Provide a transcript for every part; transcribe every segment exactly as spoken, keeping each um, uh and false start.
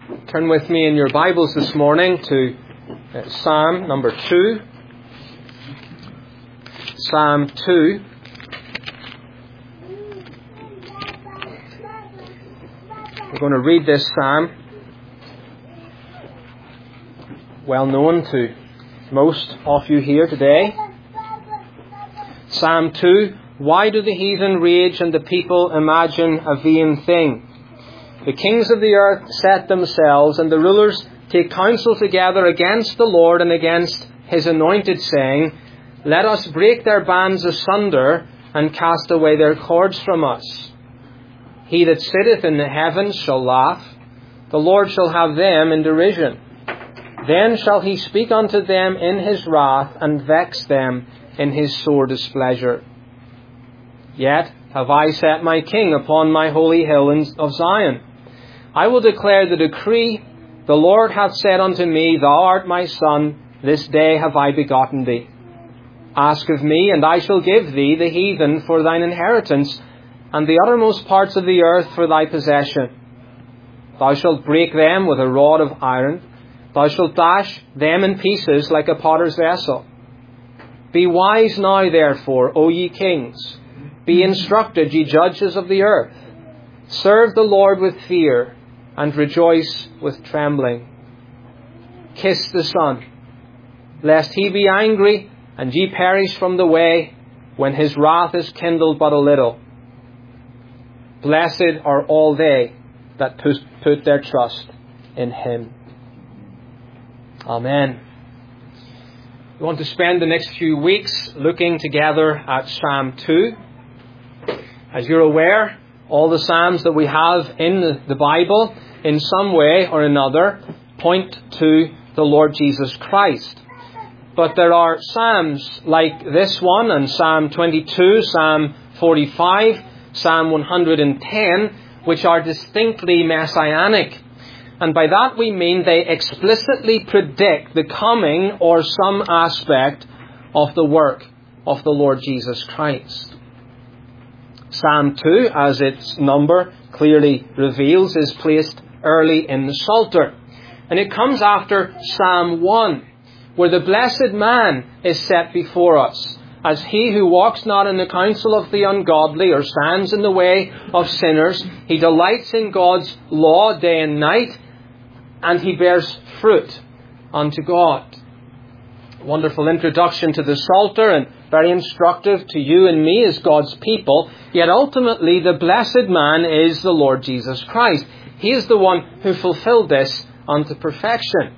Turn with me in your Bibles this morning to uh, Psalm number two. Psalm two. We're going to read this psalm, well known to most of you here today. Psalm two. Why do the heathen rage and the people imagine a vain thing? The kings of the earth set themselves, and the rulers take counsel together against the Lord and against his anointed, saying, Let us break their bands asunder and cast away their cords from us. He that sitteth in the heavens shall laugh. The Lord shall have them in derision. Then shall he speak unto them in his wrath, and vex them in his sore displeasure. Yet have I set my king upon my holy hill of Zion. I will declare the decree. The Lord hath said unto me, Thou art my son, this day have I begotten thee. Ask of me, and I shall give thee the heathen for thine inheritance, and the uttermost parts of the earth for thy possession. Thou shalt break them with a rod of iron. Thou shalt dash them in pieces like a potter's vessel. Be wise now, therefore, O ye kings. Be instructed, ye judges of the earth. Serve the Lord with fear, and rejoice with trembling. Kiss the Son, lest he be angry, and ye perish from the way, when his wrath is kindled but a little. Blessed are all they that put their trust in him. Amen. We want to spend the next few weeks looking together at Psalm two. As you're aware, all the Psalms that we have in the Bible, in some way or another, point to the Lord Jesus Christ. But there are Psalms like this one, and Psalm twenty-two, Psalm forty-five, Psalm one hundred ten, which are distinctly messianic. And by that we mean they explicitly predict the coming or some aspect of the work of the Lord Jesus Christ. Psalm two, as its number clearly reveals, is placed early in the Psalter. And it comes after Psalm one, where the blessed man is set before us as he who walks not in the counsel of the ungodly or stands in the way of sinners. He delights in God's law day and night, and he bears fruit unto God. Wonderful introduction to the Psalter, and very instructive to you and me as God's people. Yet ultimately the blessed man is the Lord Jesus Christ. He is the one who fulfilled this unto perfection.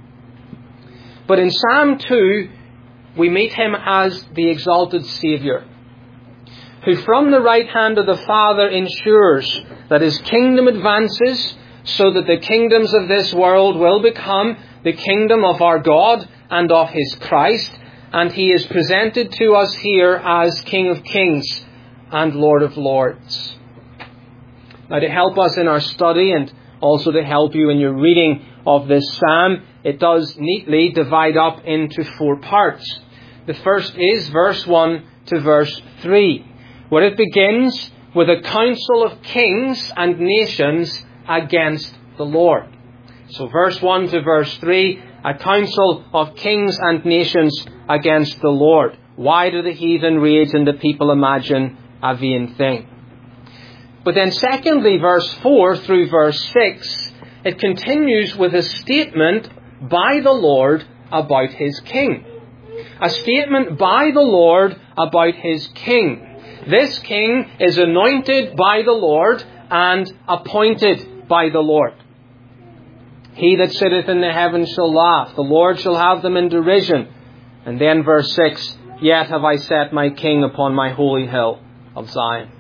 But in Psalm two, we meet him as the exalted Saviour, who from the right hand of the Father ensures that his kingdom advances, so that the kingdoms of this world will become the kingdom of our God and of his Christ. And he is presented to us here as King of Kings and Lord of Lords. Now, to help us in our study, and also to help you in your reading of this psalm, it does neatly divide up into four parts. The first is verse one to verse three, where it begins with a council of kings and nations against the Lord. So verse one to verse three, a council of kings and nations against the Lord. Why do the heathen rage and the people imagine a vain thing? But then secondly, verse four through verse six, it continues with a statement by the Lord about his king. A statement by the Lord about his king. This king is anointed by the Lord and appointed by the Lord. He that sitteth in the heavens shall laugh. The Lord shall have them in derision. And then verse six, Yet have I set my king upon my holy hill of Zion.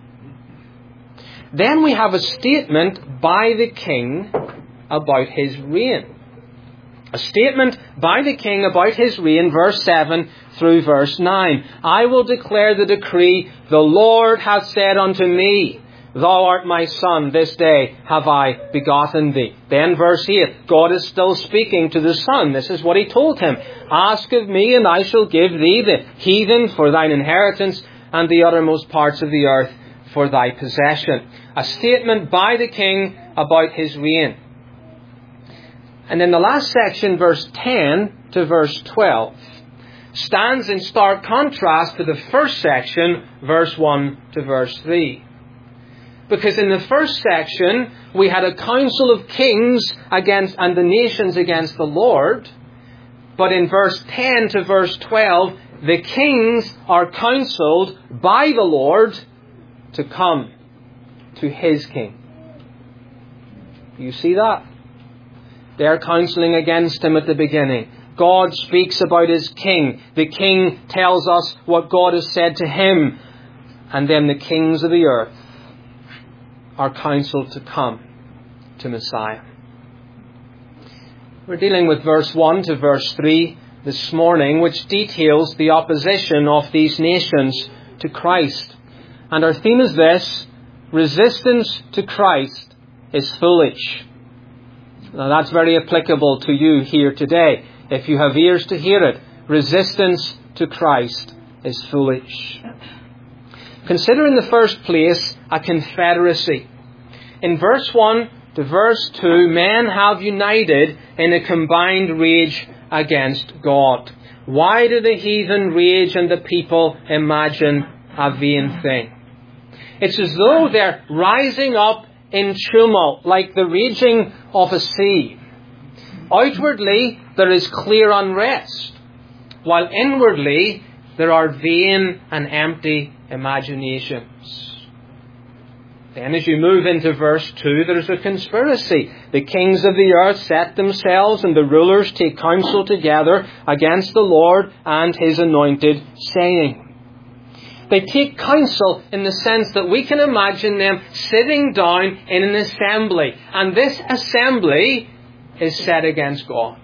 Then we have a statement by the king about his reign. A statement by the king about his reign, verse seven through verse nine. I will declare the decree, the Lord hath said unto me, Thou art my son, this day have I begotten thee. Then verse eight, God is still speaking to the Son. This is what he told him. Ask of me, and I shall give thee the heathen for thine inheritance, and the uttermost parts of the earth for thy possession. A statement by the king about his reign. And then the last section, verse ten to verse twelve, stands in stark contrast to the first section, verse one to verse three. Because in the first section, we had a council of kings against and the nations against the Lord. But in verse ten to verse twelve, the kings are counseled by the Lord to come to His king. You see that? They're counseling against Him at the beginning. God speaks about His king. The king tells us what God has said to him. And then the kings of the earth are counseled to come to Messiah. We're dealing with verse one to verse three this morning, which details the opposition of these nations to Christ. And our theme is this: resistance to Christ is foolish. Now that's very applicable to you here today. If you have ears to hear it, resistance to Christ is foolish. Consider in the first place a confederacy. In verse one to verse two, men have united in a combined rage against God. Why do the heathen rage and the people imagine a vain thing? It's as though they're rising up in tumult like the raging of a sea. Outwardly, there is clear unrest, while inwardly there are vain and empty imaginations. Then as you move into verse two, there's a conspiracy. The kings of the earth set themselves and the rulers take counsel together against the Lord and His anointed, saying. They take counsel in the sense that we can imagine them sitting down in an assembly. And this assembly is set against God.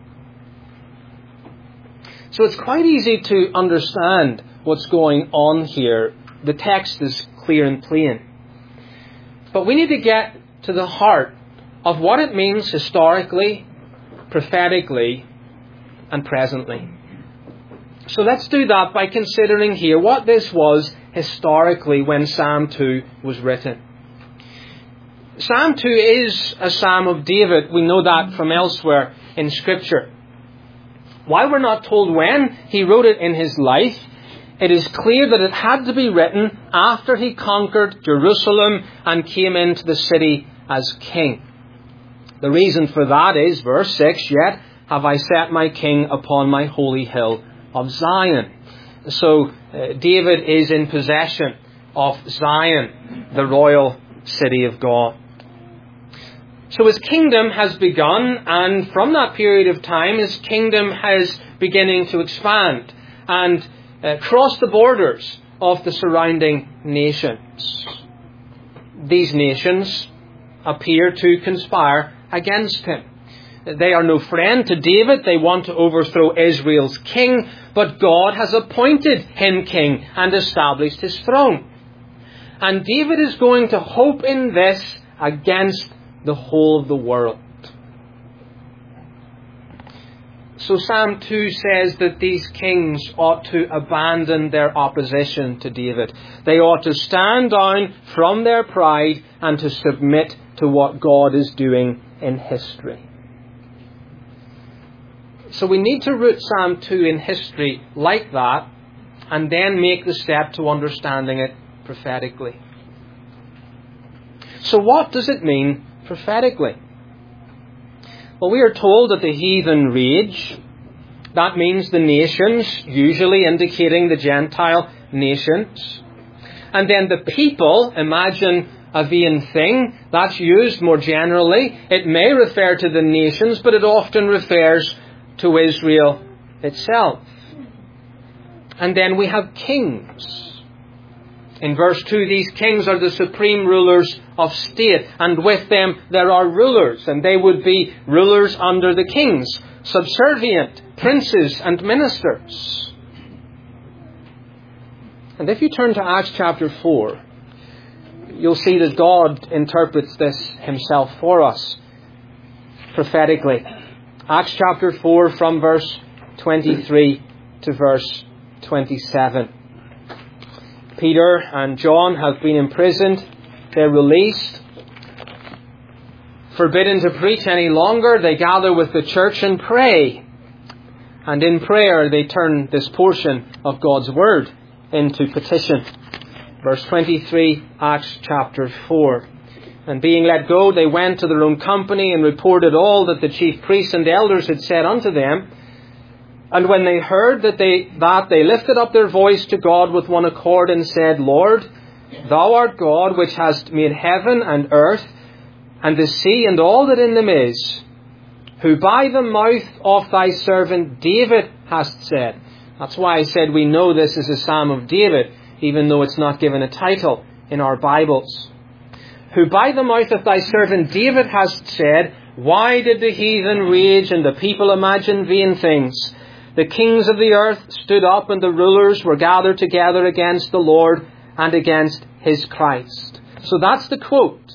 So it's quite easy to understand what's going on here. The text is clear and plain. But we need to get to the heart of what it means historically, prophetically, and presently. So let's do that by considering here what this was historically when Psalm two was written. Psalm two is a psalm of David. We know that from elsewhere in Scripture. While we're not told when he wrote it in his life, it is clear that it had to be written after he conquered Jerusalem and came into the city as king. The reason for that is, verse six, yet have I set my king upon my holy hill of Zion. So uh, David is in possession of Zion, the royal city of God. So his kingdom has begun, and from that period of time his kingdom is beginning to expand and uh, cross the borders of the surrounding nations. These nations appear to conspire against him. They are no friend to David. They want to overthrow Israel's king, but God has appointed him king and established his throne. And David is going to hope in this against the whole of the world. So Psalm two says that these kings ought to abandon their opposition to David. They ought to stand down from their pride and to submit to what God is doing in history. So we need to root Psalm two in history like that and then make the step to understanding it prophetically. So what does it mean prophetically? Well, we are told that the heathen rage. That means the nations, usually indicating the Gentile nations. And then the people, imagine a vain thing. That's used more generally. It may refer to the nations, but it often refers to Israel itself. And then we have kings. In verse two, these kings are the supreme rulers of state, and with them there are rulers, and they would be rulers under the kings, subservient princes and ministers. And if you turn to Acts chapter four, you'll see that God interprets this himself for us prophetically. Acts chapter four from verse twenty-three to verse twenty-seven. Peter and John have been imprisoned. They're released. forbidden to preach any longer, they gather with the church and pray. And in prayer they turn this portion of God's Word into petition. Verse twenty-three, Acts chapter four. And being let go, they went to their own company and reported all that the chief priests and elders had said unto them. And when they heard that they, that they lifted up their voice to God with one accord and said, Lord, Thou art God, which hast made heaven and earth, and the sea and all that in them is, who by the mouth of Thy servant David hast said. That's why I said we know this is a Psalm of David, even though it's not given a title in our Bibles. Who by the mouth of Thy servant David hast said, Why did the heathen rage and the people imagine vain things? The kings of the earth stood up and the rulers were gathered together against the Lord and against His Christ. So that's the quote.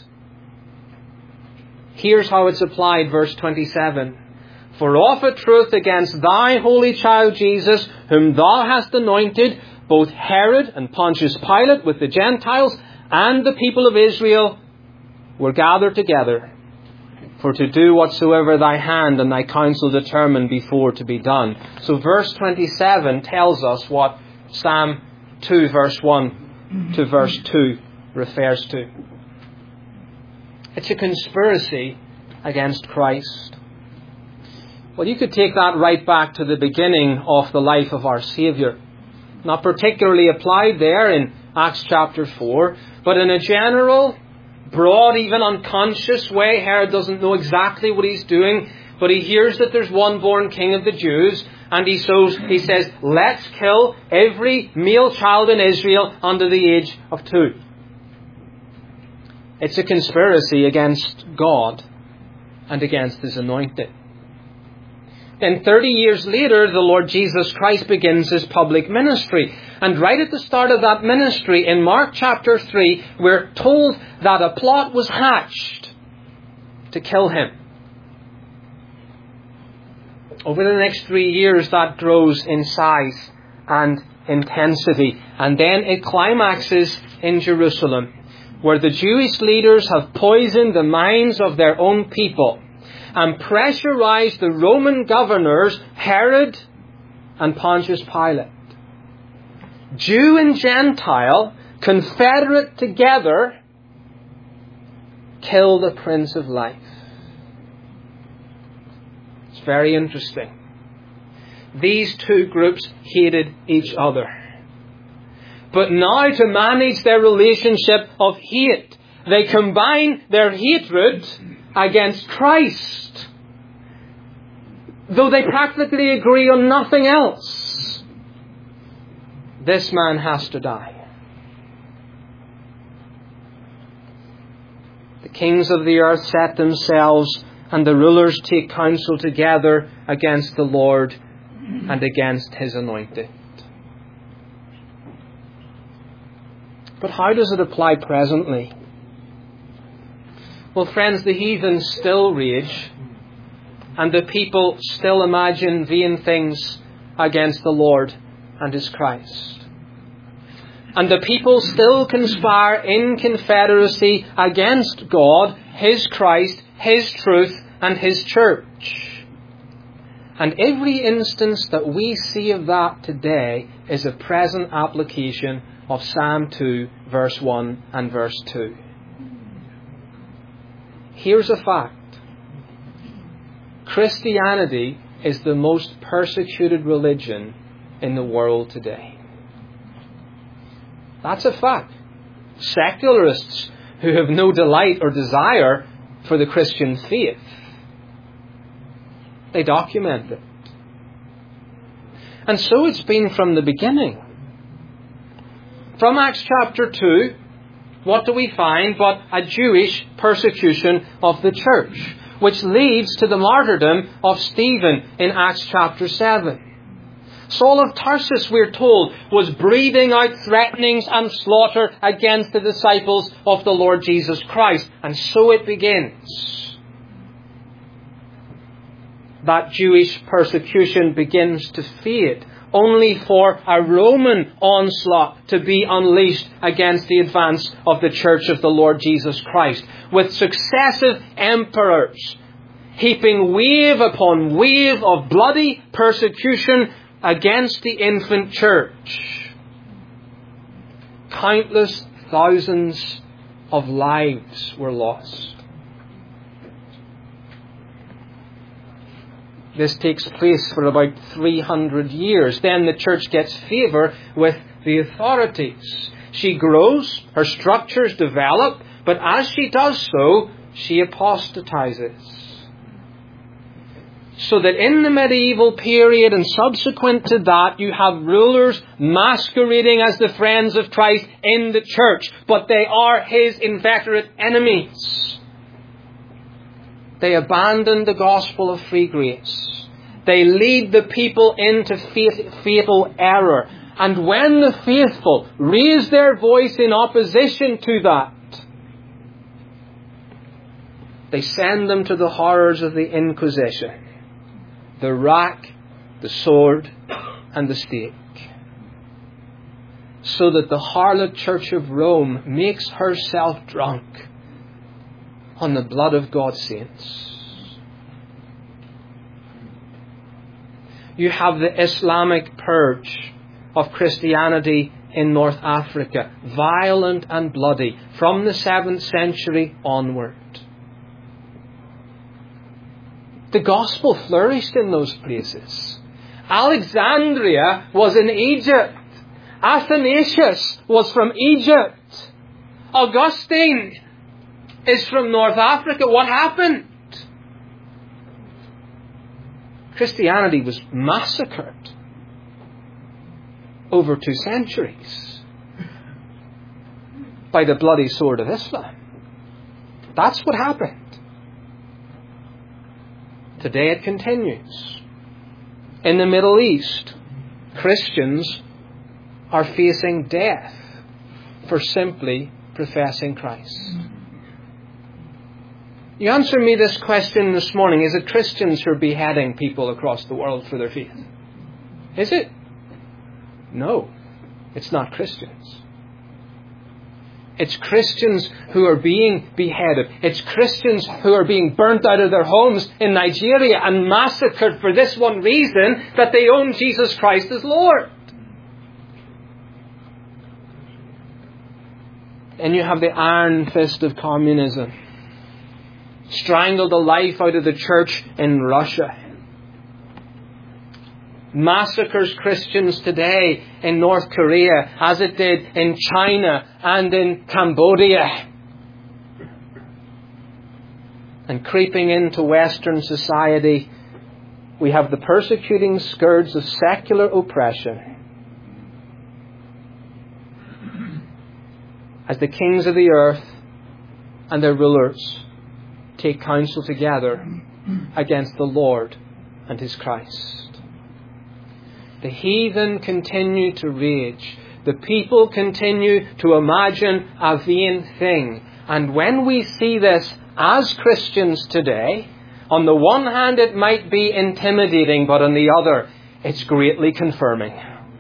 Here's how it's applied, verse twenty-seven. For of a truth against Thy holy child Jesus, whom Thou hast anointed, both Herod and Pontius Pilate with the Gentiles and the people of Israel were gathered together for to do whatsoever Thy hand and Thy counsel determined before to be done. So verse twenty-seven tells us what Psalm two verse one to verse two refers to. It's a conspiracy against Christ. Well, you could take that right back to the beginning of the life of our Saviour. Not particularly applied there in Acts chapter four, but in a general, broad, even unconscious way. Herod doesn't know exactly what he's doing, but he hears that there's one born king of the Jews, and he, sows, he says, let's kill every male child in Israel under the age of two. It's a conspiracy against God and against His anointed. Then thirty years later, the Lord Jesus Christ begins His public ministry. And right at the start of that ministry, in Mark chapter three, we're told that a plot was hatched to kill Him. Over the next three years, that grows in size and intensity. And then it climaxes in Jerusalem, where the Jewish leaders have poisoned the minds of their own people and pressurized the Roman governors, Herod and Pontius Pilate. Jew and Gentile, confederate together, kill the Prince of Life. It's very interesting. These two groups hated each other. But now, to manage their relationship of hate, they combine their hatred against Christ, though they practically agree on nothing else. This man has to die. The kings of the earth set themselves, and the rulers take counsel together against the Lord and against His anointed. But how does it apply presently? Well, friends, the heathen still rage, and the people still imagine vain things against the Lord and His Christ. And the people still conspire in confederacy against God, His Christ, His truth, and His church. And every instance that we see of that today is a present application of Psalm two, verse one and verse two. Here's a fact. Christianity is the most persecuted religion in the world today. That's a fact. Secularists who have no delight or desire for the Christian faith, they document it. And so it's been from the beginning. From Acts chapter two, what do we find but a Jewish persecution of the church, which leads to the martyrdom of Stephen in Acts chapter seven. Saul of Tarsus, we're told, was breathing out threatenings and slaughter against the disciples of the Lord Jesus Christ. And so it begins. That Jewish persecution begins to fade only for a Roman onslaught to be unleashed against the advance of the Church of the Lord Jesus Christ, with successive emperors heaping wave upon wave of bloody persecution against the infant church. Countless thousands of lives were lost. This takes place for about three hundred years. Then the church gets favour with the authorities. She grows, her structures develop, but as she does so, she apostatizes. So that in the medieval period and subsequent to that, you have rulers masquerading as the friends of Christ in the church, but they are His inveterate enemies. They abandon the gospel of free grace. They lead the people into fatal error. And when the faithful raise their voice in opposition to that, they send them to the horrors of the Inquisition. The rack, the sword, and the stake. So that the harlot Church of Rome makes herself drunk on the blood of God's saints. You have the Islamic purge of Christianity in North Africa, violent and bloody, from the seventh century onward. The gospel flourished in those places. Alexandria was in Egypt. Athanasius was from Egypt. Augustine is from North Africa. What happened? Christianity was massacred over two centuries by the bloody sword of Islam. That's what happened. Today it continues. In the Middle East, Christians are facing death for simply professing Christ. You answer me this question this morning. Is it Christians who are beheading people across the world for their faith? Is it? No, it's not Christians. It's Christians who are being beheaded. It's Christians who are being burnt out of their homes in Nigeria and massacred for this one reason, that they own Jesus Christ as Lord. And you have the iron fist of communism. Strangled the life out of the church in Russia. Massacres Christians today in North Korea as it did in China and in Cambodia. And creeping into Western society, we have the persecuting scourge of secular oppression. As the kings of the earth and their rulers take counsel together against the Lord and His Christ. The heathen continue to rage. The people continue to imagine a vain thing. And when we see this as Christians today, on the one hand it might be intimidating, but on the other it's greatly confirming.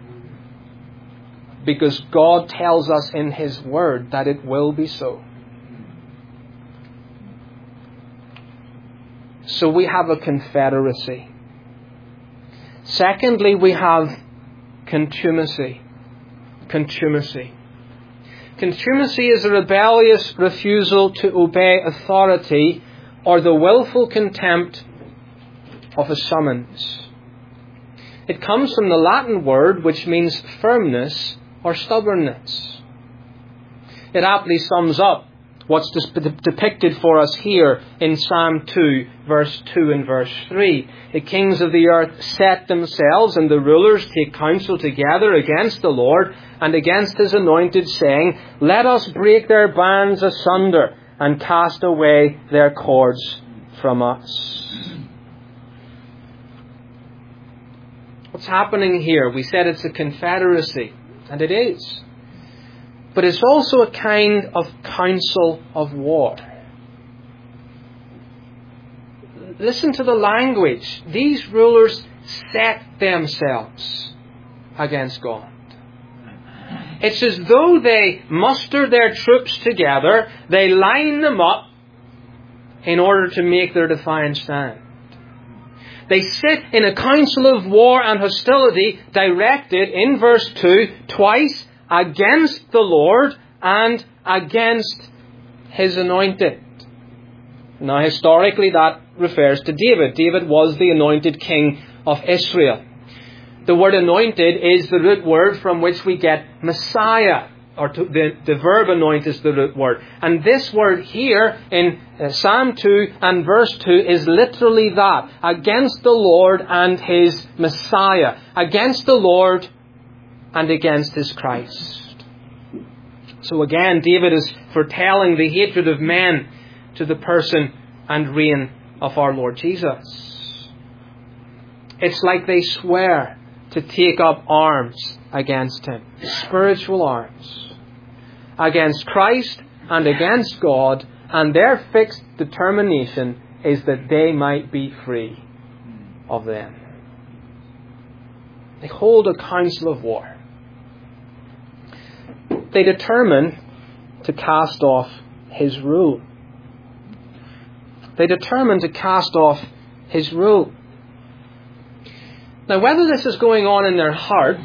Because God tells us in His Word that it will be so. So we have a confederacy. Secondly, we have contumacy. Contumacy. Contumacy is a rebellious refusal to obey authority or the willful contempt of a summons. It comes from the Latin word which means firmness or stubbornness. It aptly sums up what's depicted for us here in Psalm two, verse two and verse three. The kings of the earth set themselves, and the rulers take counsel together against the Lord and against His anointed, saying, let us break their bands asunder and cast away their cords from us. What's happening here? We said it's a confederacy, and it is. But it's also a kind of council of war. Listen to the language. These rulers set themselves. against God. It's as though they muster their troops together, they line them up in order to make their defiant stand. They sit in a council of war and hostility directed, in verse two, twice against the Lord and against His anointed. Now, historically, that refers to David. David was the anointed king of Israel. The word anointed is the root word from which we get Messiah, or to, the, the verb anoint is the root word. And this word here in uh, Psalm two and verse two is literally that. Against the Lord and His Messiah. Against the Lord and against His Christ. So again, David is foretelling the hatred of men to the person and reign of our Lord Jesus. It's like they swear to take up arms against Him. Spiritual arms. Against Christ and against God. And their fixed determination is that they might be free of them. They hold a council of war. They determine to cast off His rule. They determine to cast off His rule. Now, whether this is going on in their heart,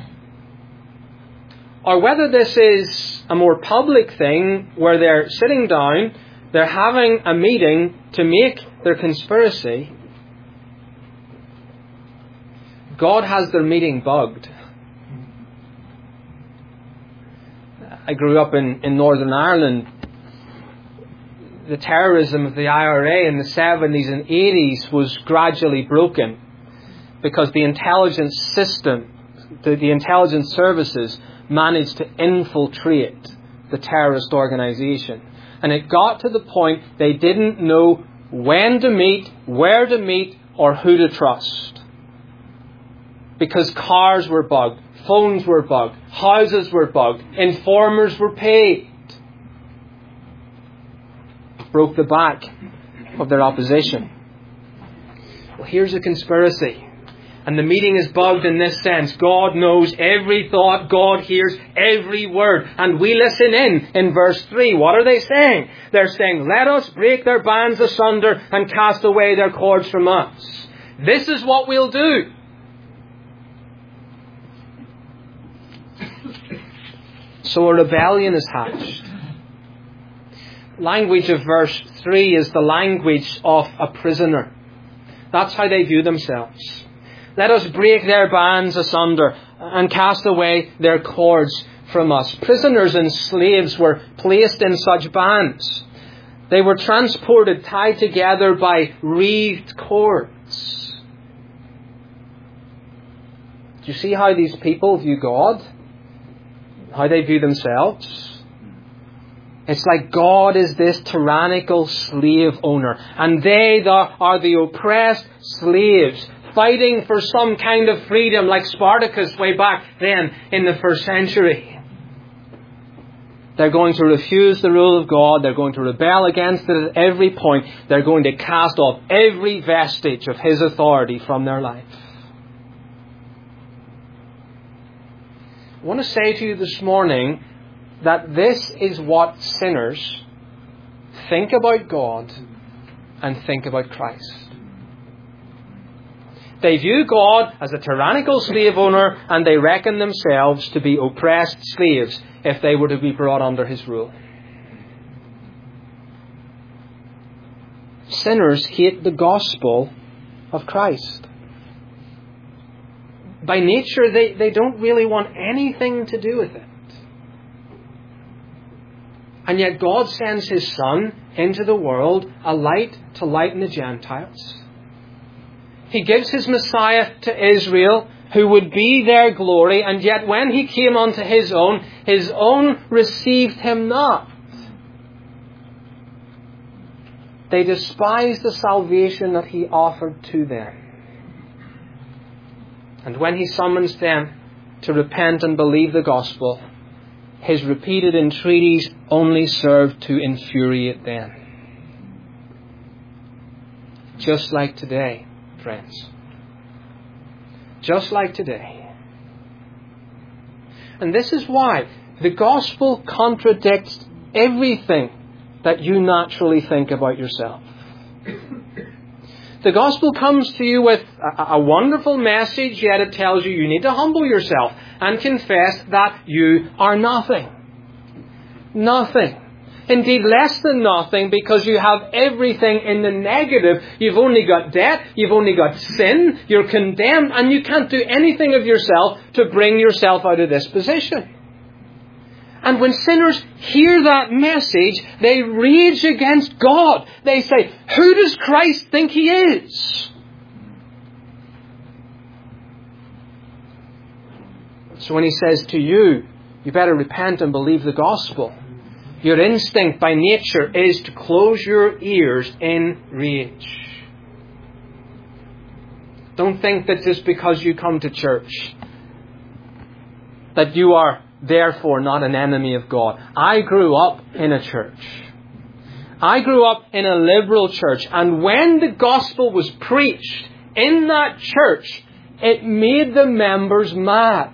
or whether this is a more public thing where they're sitting down, they're having a meeting to make their conspiracy, God has their meeting bugged. I grew up in, in Northern Ireland. The terrorism of the I R A in the seventies and eighties was gradually broken because the intelligence system, the, the intelligence services managed to infiltrate the terrorist organization. And it got to the point they didn't know when to meet, where to meet, or who to trust. Because cars were bugged, phones were bugged, houses were bugged, informers were paid. Broke the back of their opposition. Well, here's a conspiracy. And the meeting is bugged in this sense. God knows every thought. God hears every word. And we listen in, in verse three. What are they saying? They're saying, let us break their bands asunder and cast away their cords from us. This is what we'll do. So a rebellion is hatched. Language of verse three is the language of a prisoner. That's how they view themselves. Let us break their bands asunder and cast away their cords from us. Prisoners and slaves were placed in such bands. They were transported, tied together by wreathed cords. Do you see how these people view God? How they view themselves? It's like God is this tyrannical slave owner, and they are the oppressed slaves, fighting for some kind of freedom, like Spartacus way back then in the first century. They're going to refuse the rule of God. They're going to rebel against it at every point. They're going to cast off every vestige of His authority from their life. I want to say to you this morning that this is what sinners think about God and think about Christ. They view God as a tyrannical slave owner, and they reckon themselves to be oppressed slaves if they were to be brought under His rule. Sinners hate the gospel of Christ. By nature, they, they don't really want anything to do with it. And yet God sends His Son into the world, a light to lighten the Gentiles. He gives His Messiah to Israel, who would be their glory, and yet when He came unto His own, His own received Him not. They despised the salvation that He offered to them. And when He summons them to repent and believe the gospel, His repeated entreaties only served to infuriate them. Just like today, friends. Just like today. And this is why the gospel contradicts everything that you naturally think about yourself. The gospel comes to you with a, a wonderful message, yet it tells you you need to humble yourself and confess that you are nothing. Nothing. Indeed, less than nothing, because you have everything in the negative. You've only got debt, you've only got sin, you're condemned, and you can't do anything of yourself to bring yourself out of this position. And when sinners hear that message, they rage against God. They say, who does Christ think He is? So when He says to you, you better repent and believe the gospel, your instinct by nature is to close your ears in rage. Don't think that just because you come to church, that you are therefore not an enemy of God. I grew up in a church. I grew up in a liberal church. And when the gospel was preached in that church, it made the members mad.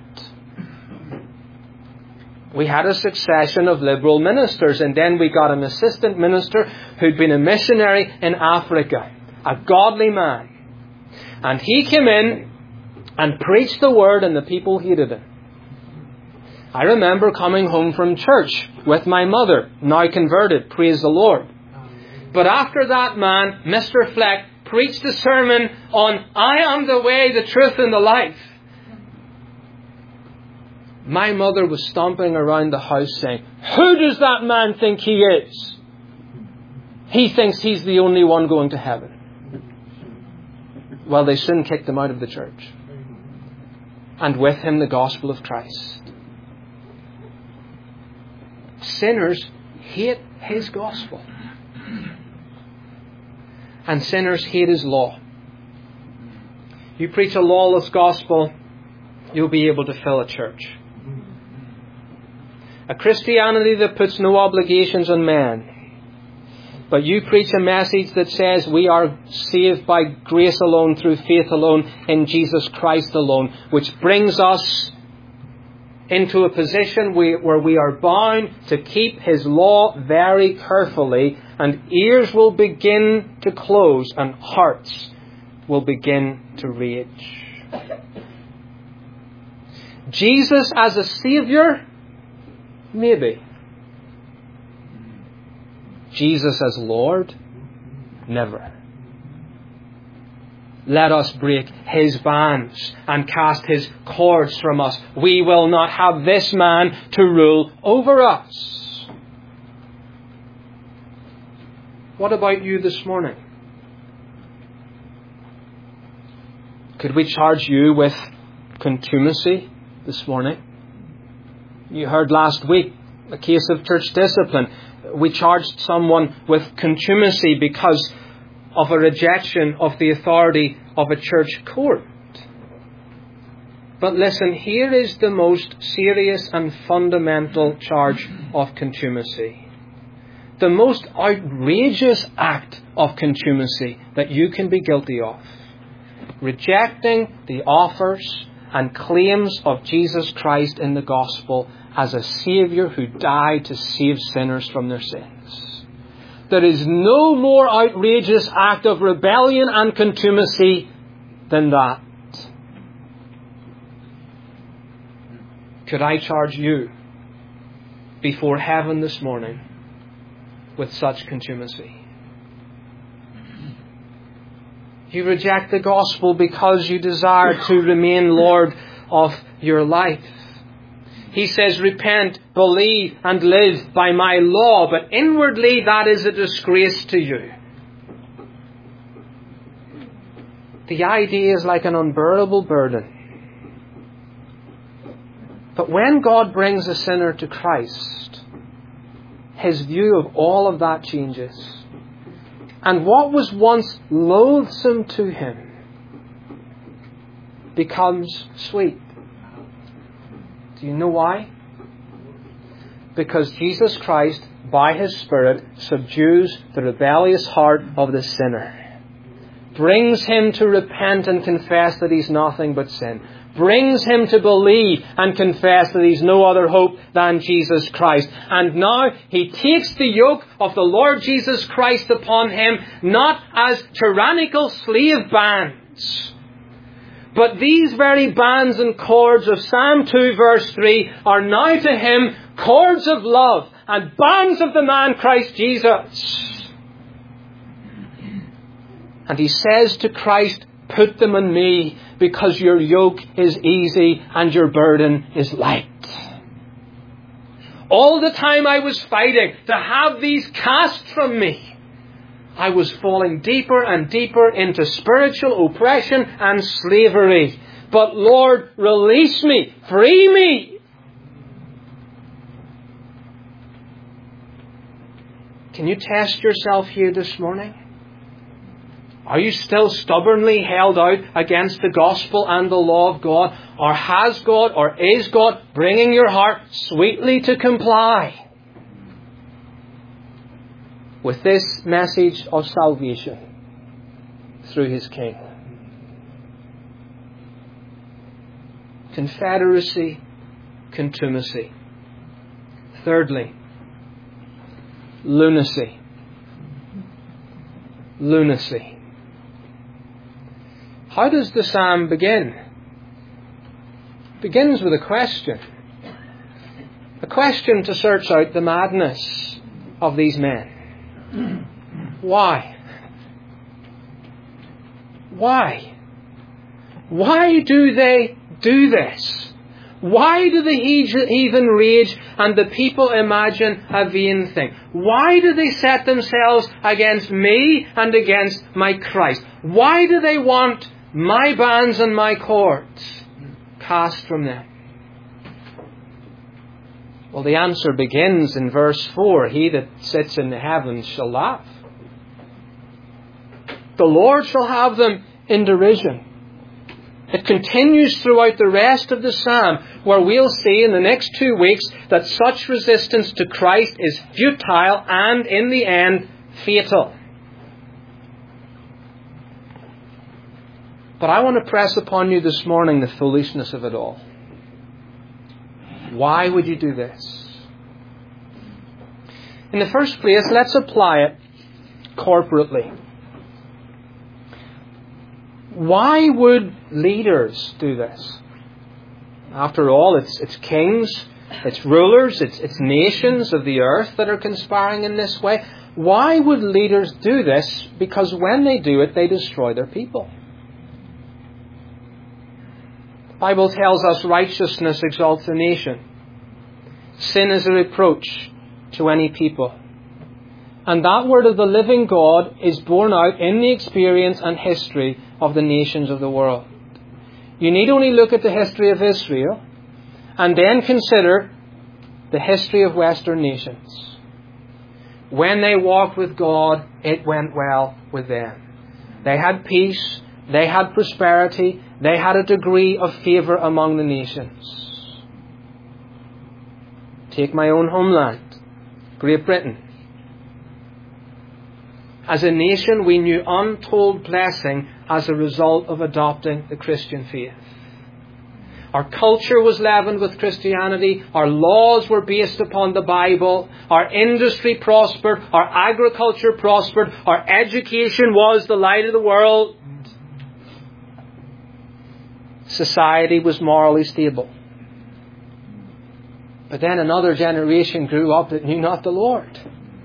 We had a succession of liberal ministers, and then we got an assistant minister who'd been a missionary in Africa, a godly man. And he came in and preached the word, and the people hated him. I remember coming home from church with my mother, now converted, praise the Lord. But after that man, Mister Fleck, preached a sermon on, I am the way, the truth, and the life. My mother was stomping around the house saying, who does that man think he is? He thinks he's the only one going to heaven. Well, they soon kicked him out of the church. And with him the gospel of Christ. Sinners hate His gospel. And sinners hate His law. You preach a lawless gospel, you'll be able to fill a church. A Christianity that puts no obligations on man. But you preach a message that says we are saved by grace alone, through faith alone, in Jesus Christ alone, which brings us into a position where we are bound to keep His law very carefully, and ears will begin to close and hearts will begin to rage. Jesus as a Saviour? Maybe. Jesus as Lord? Never. Let us break His bands and cast His cords from us. We will not have this man to rule over us. What about you this morning? Could we charge you with contumacy this morning? You heard last week a case of church discipline. We charged someone with contumacy because of a rejection of the authority of a church court. But listen, here is the most serious and fundamental charge of contumacy. The most outrageous act of contumacy that you can be guilty of. Rejecting the offers and claims of Jesus Christ in the gospel as a Saviour who died to save sinners from their sins. There is no more outrageous act of rebellion and contumacy than that. Could I charge you before heaven this morning with such contumacy? You reject the gospel because you desire to remain Lord of your life. He says, repent, believe, and live by my law. But inwardly, that is a disgrace to you. The idea is like an unbearable burden. But when God brings a sinner to Christ, his view of all of that changes. And what was once loathsome to him becomes sweet. Do you know why? Because Jesus Christ, by His Spirit, subdues the rebellious heart of the sinner brings him to repent and confess that he's nothing but sin, brings him to believe and confess that he's no other hope than Jesus Christ. And now he takes the yoke of the Lord Jesus Christ upon him, not as tyrannical slave bands, but these very bands and cords of Psalm two verse three are now to him cords of love and bands of the man Christ Jesus. And he says to Christ, put them on me, because your yoke is easy and your burden is light. All the time I was fighting to have these cast from me, I was falling deeper and deeper into spiritual oppression and slavery. But Lord, release me, free me. Can you test yourself here this morning? Are you still stubbornly held out against the gospel and the law of God? Or has God or is God bringing your heart sweetly to comply with this message of salvation through His King? Confederacy, contumacy. Thirdly, lunacy. Lunacy. How does the psalm begin? It begins with a question. A question to search out the madness of these men. Why? Why? Why do they do this? Why do the heathen rage and the people imagine a vain thing? Why do they set themselves against me and against my Christ? Why do they want my bands and my cords cast from them? Well, the answer begins in verse four. He that sits in the heavens shall laugh. The Lord shall have them in derision. It continues throughout the rest of the psalm, where we'll see in the next two weeks that such resistance to Christ is futile and, in the end, fatal. But I want to press upon you this morning the foolishness of it all. Why would you do this? In the first place, let's apply it corporately. Why would leaders do this? After all, it's, it's kings, it's rulers, it's, it's nations of the earth that are conspiring in this way. Why would leaders do this? Because when they do it, they destroy their people. The Bible tells us righteousness exalts a nation. Sin is a reproach to any people. And that word of the living God is borne out in the experience and history of the nations of the world. You need only look at the history of Israel and then consider the history of Western nations. When they walked with God, it went well with them. They had peace, they had prosperity, they had a degree of favour among the nations. Take my own homeland, Great Britain. As a nation, we knew untold blessing as a result of adopting the Christian faith. Our culture was leavened with Christianity. Our laws were based upon the Bible. Our industry prospered. Our agriculture prospered. Our education was the light of the world. Society was morally stable. But then another generation grew up that knew not the Lord.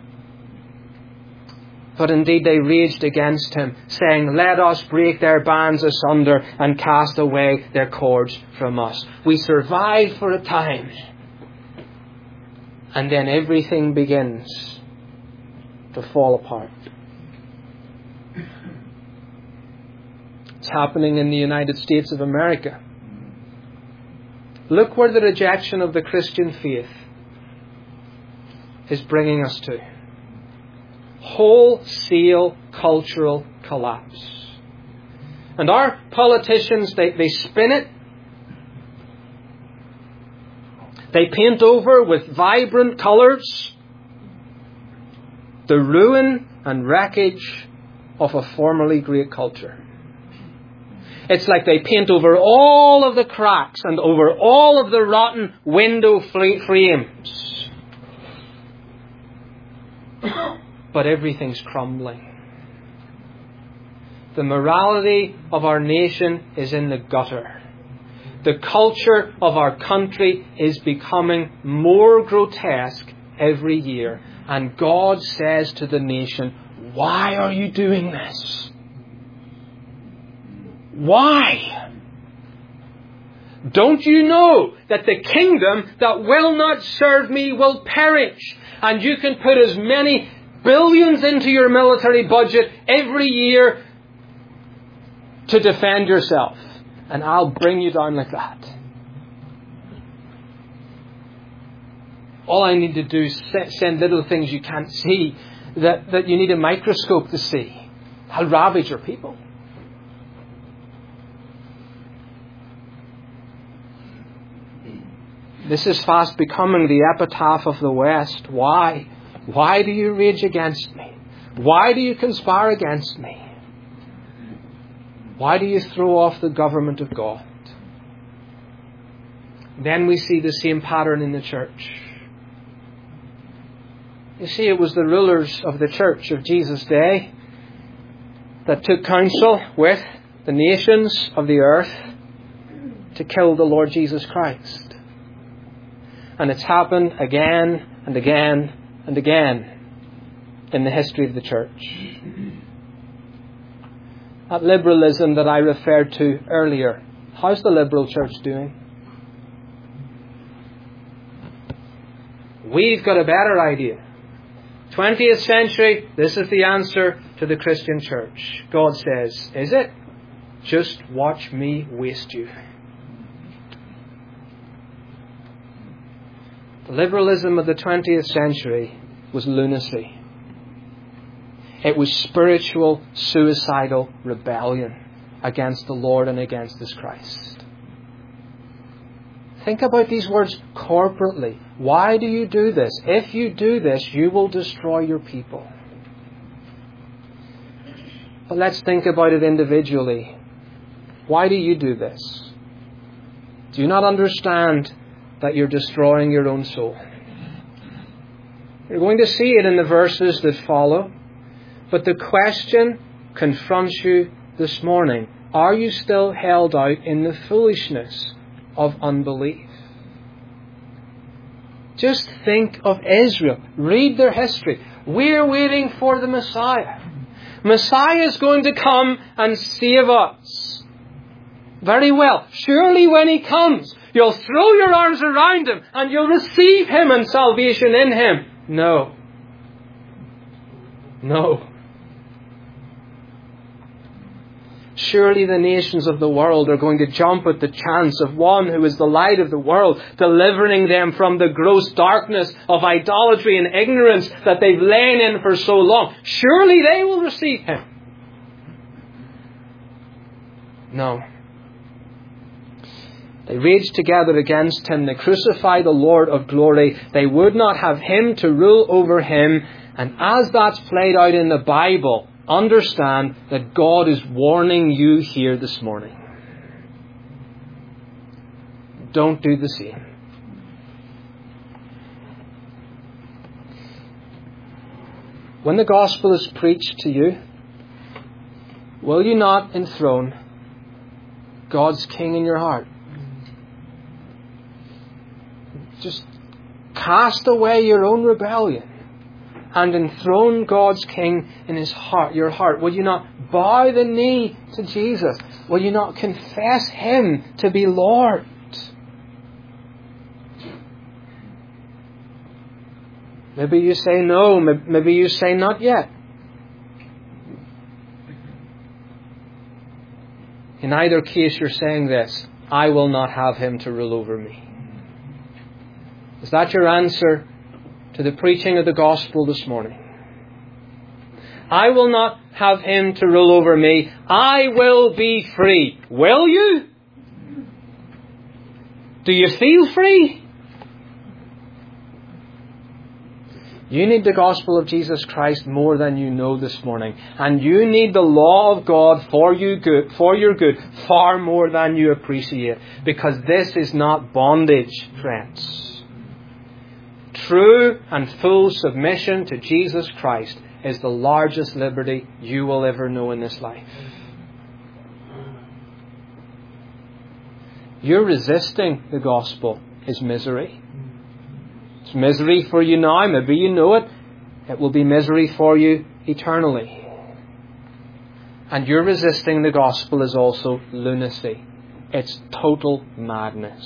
But indeed they raged against Him, saying, let us break their bands asunder and cast away their cords from us. We survived for a time. And then everything begins to fall apart. It's happening in the United States of America. Look where the rejection of the Christian faith is bringing us to. Wholesale cultural collapse. And our politicians, they, they spin it. They paint over with vibrant colours the ruin and wreckage of a formerly great culture. It's like they paint over all of the cracks and over all of the rotten window frames. But everything's crumbling. The morality of our nation is in the gutter. The culture of our country is becoming more grotesque every year. And God says to the nation, why are you doing this? Why? Don't you know that the kingdom that will not serve me will perish? And you can put as many billions into your military budget every year to defend yourself, and I'll bring you down like that. All I need to do is send little things you can't see that, that you need a microscope to see. I'll ravage your people. This is fast becoming the epitaph of the West. Why? Why do you rage against me? Why do you conspire against me? Why do you throw off the government of God? Then we see the same pattern in the church. You see, it was the rulers of the church of Jesus' day that took counsel with the nations of the earth to kill the Lord Jesus Christ. And it's happened again and again and again in the history of the church. That liberalism that I referred to earlier, how's the liberal church doing? We've got a better idea. twentieth century, this is the answer to the Christian church. God says, is it? Just watch me waste you. The liberalism of the twentieth century was lunacy. It was spiritual, suicidal rebellion against the Lord and against His Christ. Think about these words corporately. Why do you do this? If you do this, you will destroy your people. But let's think about it individually. Why do you do this? Do you not understand that you're destroying your own soul? You're going to see it in the verses that follow. But the question confronts you this morning. Are you still held out in the foolishness of unbelief? Just think of Israel. Read their history. We're waiting for the Messiah. Messiah is going to come and save us. Very well. Surely when He comes, you'll throw your arms around Him and you'll receive Him and salvation in Him. No. No. Surely the nations of the world are going to jump at the chance of one who is the light of the world, delivering them from the gross darkness of idolatry and ignorance that they've lain in for so long. Surely they will receive Him. No. They raged together against Him. They crucified the Lord of glory. They would not have Him to rule over Him. And as that's played out in the Bible, understand that God is warning you here this morning. Don't do the same. When the gospel is preached to you, will you not enthrone God's King in your heart? Just cast away your own rebellion and enthrone God's King in His heart, your heart. Will you not bow the knee to Jesus? Will you not confess Him to be Lord? Maybe you say no. Maybe you say not yet. In either case, you're saying this: I will not have Him to rule over me. Is that your answer to the preaching of the gospel this morning? I will not have Him to rule over me. I will be free. Will you? Do you feel free? You need the gospel of Jesus Christ more than you know this morning. And you need the law of God for you good, for your good far more than you appreciate. Because this is not bondage, friends. True and full submission to Jesus Christ is the largest liberty you will ever know in this life. Your resisting the gospel is misery. It's misery for you now. Maybe you know it. It will be misery for you eternally. And your resisting the gospel is also lunacy. It's total madness.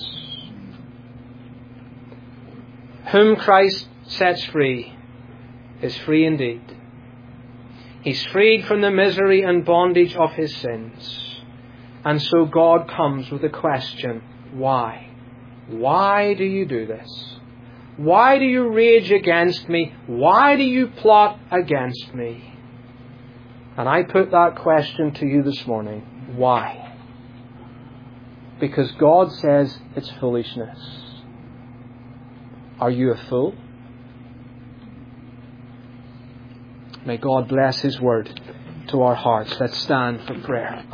Whom Christ sets free is free indeed. He's freed from the misery and bondage of his sins. And so God comes with a question. Why? Why do you do this? Why do you rage against me? Why do you plot against me? And I put that question to you this morning. Why? Because God says it's foolishness. Are you a fool? May God bless His word to our hearts. Let's stand for prayer.